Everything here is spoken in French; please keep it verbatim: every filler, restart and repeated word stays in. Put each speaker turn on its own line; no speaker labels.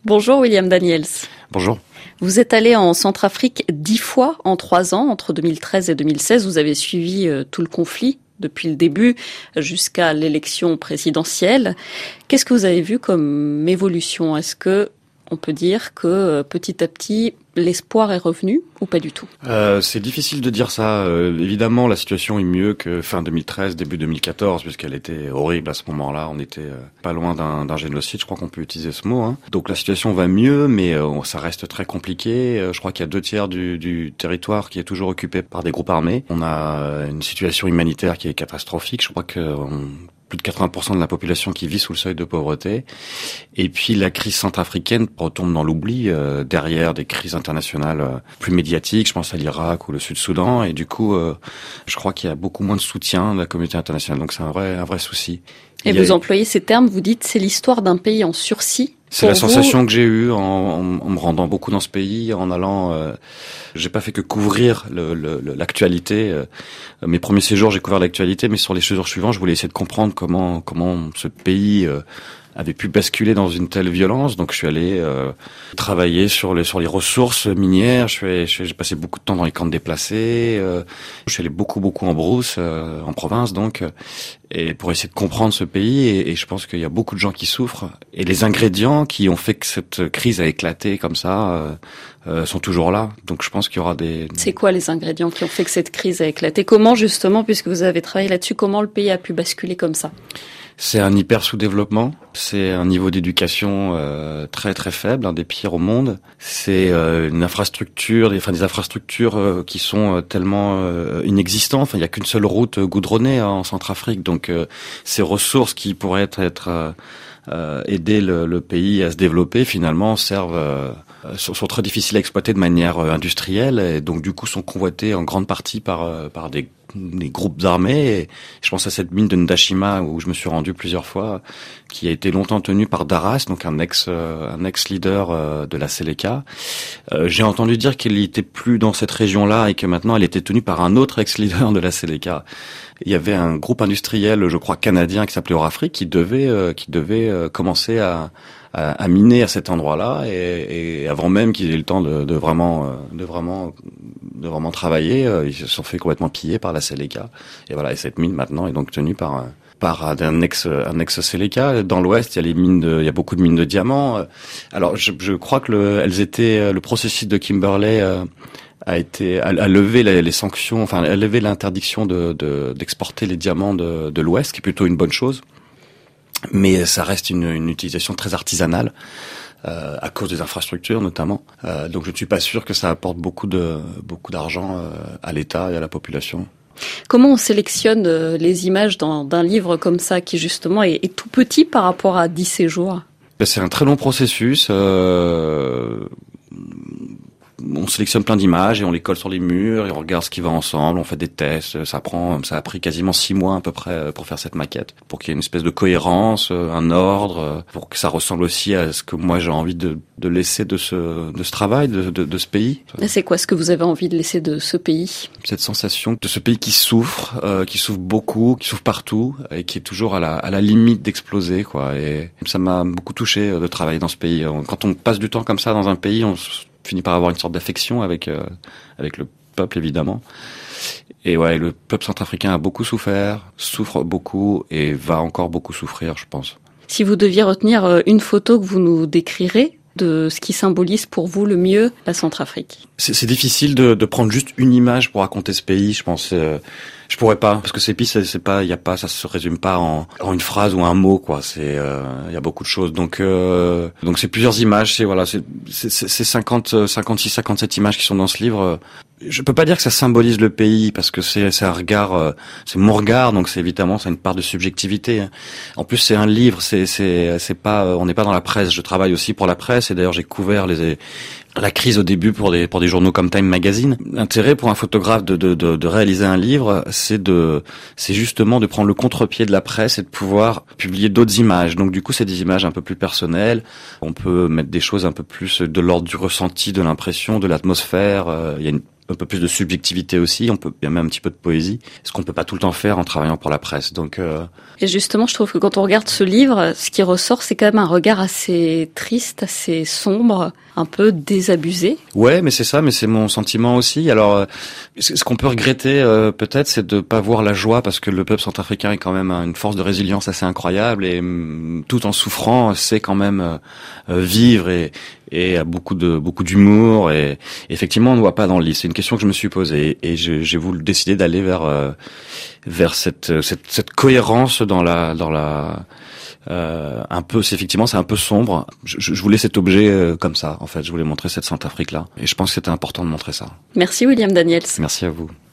Bonjour William Daniels.
Bonjour.
Vous êtes allé en Centrafrique dix fois en trois ans, entre deux mille treize et deux mille seize. Vous avez suivi euh, tout le conflit depuis le début jusqu'à l'élection présidentielle. Qu'est-ce que vous avez vu comme évolution ? Est-ce que on peut dire que euh, petit à petit l'espoir est revenu ou pas du tout ?
euh, C'est difficile de dire ça. Euh, évidemment, la situation est mieux que fin deux mille treize, début deux mille quatorze, puisqu'elle était horrible à ce moment-là. On était euh, pas loin d'un, d'un génocide, je crois qu'on peut utiliser ce mot. Hein. Donc la situation va mieux, mais euh, ça reste très compliqué. Euh, je crois qu'il y a deux tiers du, du territoire qui est toujours occupé par des groupes armés. On a une situation humanitaire qui est catastrophique. Je crois que on plus de quatre-vingts pour cent de la population qui vit sous le seuil de pauvreté. Et puis la crise centrafricaine retombe dans l'oubli euh, derrière des crises internationales euh, plus médiatiques. Je pense à l'Irak ou le Sud-Soudan. Et du coup, euh, je crois qu'il y a beaucoup moins de soutien de la communauté internationale. Donc c'est un vrai, un vrai souci.
Et
Il
vous
a...
employez ces termes, vous dites c'est l'histoire d'un pays en sursis.
C'est la
vous...
sensation que j'ai eue en, en, en me rendant beaucoup dans ce pays, en allant. Euh, j'ai pas fait que couvrir le, le, l'actualité. Euh, mes premiers séjours, j'ai couvert l'actualité, mais sur les séjours suivants, je voulais essayer de comprendre comment comment ce pays euh, avait pu basculer dans une telle violence. Donc, je suis allé euh, travailler sur les sur les ressources minières. Je suis, je, j'ai passé beaucoup de temps dans les camps de déplacés. Euh, je suis allé beaucoup beaucoup en brousse, euh, en province, donc. Et pour essayer de comprendre ce pays, et, et je pense qu'il y a beaucoup de gens qui souffrent. Et les ingrédients qui ont fait que cette crise a éclaté comme ça euh, euh, sont toujours là. Donc je pense qu'il y aura des...
C'est quoi les ingrédients qui ont fait que cette crise a éclaté ? Comment justement, puisque vous avez travaillé là-dessus, comment le pays a pu basculer comme ça ?
C'est un hyper sous-développement, c'est un niveau d'éducation euh, très très faible, un des pires au monde. C'est euh, une infrastructure, des, enfin des infrastructures euh, qui sont euh, tellement euh, inexistantes. Enfin, il y a qu'une seule route goudronnée hein, en Centrafrique, donc euh, ces ressources qui pourraient être, être euh, euh, aider le, le pays à se développer, finalement servent euh, sont, sont très difficiles à exploiter de manière euh, industrielle, et donc du coup sont convoitées en grande partie par euh, par des des groupes armés. Et je pense à cette mine de Ndashima où je me suis rendu plusieurs fois, qui a été longtemps tenue par Daras, donc un ex euh, un ex leader euh, de la Seleka. Euh, j'ai entendu dire qu'il n'était plus dans cette région-là et que maintenant elle était tenue par un autre ex leader de la Seleka. Il y avait un groupe industriel, je crois canadien, qui s'appelait Orafrique, qui devait euh, qui devait euh, commencer à À, à miner à cet endroit-là, et, et avant même qu'ils aient le temps de, de vraiment, de vraiment, de vraiment travailler, ils se sont fait complètement piller par la Seleka. Et voilà, et cette mine maintenant est donc tenue par par un ex, un ex Seleka. Dans l'Ouest, il y a les mines de, il y a beaucoup de mines de diamants. Alors, je, je crois que le, elles étaient, le processus de Kimberley euh, a été, a, a levé les, les sanctions, enfin, a levé l'interdiction de, de d'exporter les diamants de, de l'Ouest, qui est plutôt une bonne chose. Mais ça reste une, une utilisation très artisanale euh, à cause des infrastructures notamment. Euh, donc je ne suis pas sûr que ça apporte beaucoup de beaucoup d'argent euh, à l'État et à la population.
Comment on sélectionne euh, les images dans, d'un livre comme ça qui justement est, est tout petit par rapport à dix séjours ?
C'est un très long processus. Euh, on sélectionne plein d'images et on les colle sur les murs et on regarde ce qui va ensemble, on fait des tests, ça prend, ça a pris quasiment six mois à peu près pour faire cette maquette, pour qu'il y ait une espèce de cohérence, un ordre, pour que ça ressemble aussi à ce que moi j'ai envie de, de laisser de ce, de ce travail, de, de, de ce pays.
Et c'est quoi ce que vous avez envie de laisser de ce pays ?
Cette sensation de ce pays qui souffre, euh, qui souffre beaucoup, qui souffre partout et qui est toujours à la, à la limite d'exploser, quoi. Et ça m'a beaucoup touché de travailler dans ce pays. Quand on passe du temps comme ça dans un pays, on finit par avoir une sorte d'affection avec euh, avec le peuple évidemment. Et ouais, le peuple centrafricain a beaucoup souffert, souffre beaucoup et va encore beaucoup souffrir, je pense.
Si vous deviez retenir une photo que vous nous décrirez de ce qui symbolise pour vous le mieux la Centrafrique.
C'est, c'est difficile de, de prendre juste une image pour raconter ce pays, je pense. Euh, je pourrais pas, parce que ces pays, c'est, c'est pas, il y a pas, ça se résume pas en, en une phrase ou un mot, quoi. C'est, il euh, y a beaucoup de choses. Donc, euh, donc c'est plusieurs images. C'est voilà, c'est, c'est, c'est cinquante, cinquante-six, cinquante-sept images qui sont dans ce livre. Je peux pas dire que ça symbolise le pays parce que c'est, c'est un regard, euh, c'est mon regard, donc c'est évidemment, ça a une part de subjectivité. En plus, c'est un livre, c'est, c'est, c'est pas, on n'est pas dans la presse. Je travaille aussi pour la presse et d'ailleurs j'ai couvert les, la crise au début pour des, pour des journaux comme Time Magazine. L'intérêt pour un photographe de, de, de, de réaliser un livre, c'est de, c'est justement de prendre le contre-pied de la presse et de pouvoir publier d'autres images. Donc du coup, c'est des images un peu plus personnelles. On peut mettre des choses un peu plus de l'ordre du ressenti, de l'impression, de l'atmosphère. Il y a une un peu plus de subjectivité aussi, on peut, il y a même un petit peu de poésie, ce qu'on peut pas tout le temps faire en travaillant pour la presse. Donc, euh...
Et justement, je trouve que quand on regarde ce livre, ce qui ressort, c'est quand même un regard assez triste, assez sombre, un peu désabusé.
Ouais, mais c'est ça, mais c'est mon sentiment aussi. Alors, ce qu'on peut regretter euh, peut-être, c'est de pas voir la joie, parce que le peuple centrafricain est quand même une force de résilience assez incroyable, et tout en souffrant, c'est quand même euh, vivre et et a beaucoup de beaucoup d'humour, et effectivement on ne voit pas dans le livre. C'est une question que je me suis posée, et j'ai, j'ai voulu décider d'aller vers euh, vers cette, cette cette cohérence dans la dans la euh, un peu, c'est effectivement c'est un peu sombre. Je, je voulais cet objet euh, comme ça, en fait. Je voulais montrer cette Centrafrique là, et je pense que c'était important de montrer ça.
Merci William Daniels.
Merci à vous.